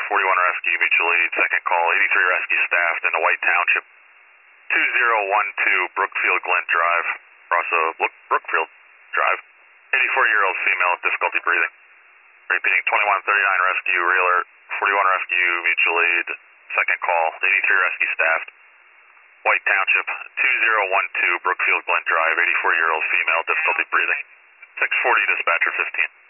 41 rescue, mutual aid, second call, 83 rescue staffed in the White Township, 2012 Brookfield Glen Drive, across Brookfield Drive, 84-year-old female with difficulty breathing. Repeating, 2139 rescue, real 41 rescue, mutual aid, second call, 83 rescue staffed, White Township, 2012 Brookfield Glen Drive, 84-year-old female, difficulty breathing. 640 dispatcher 15.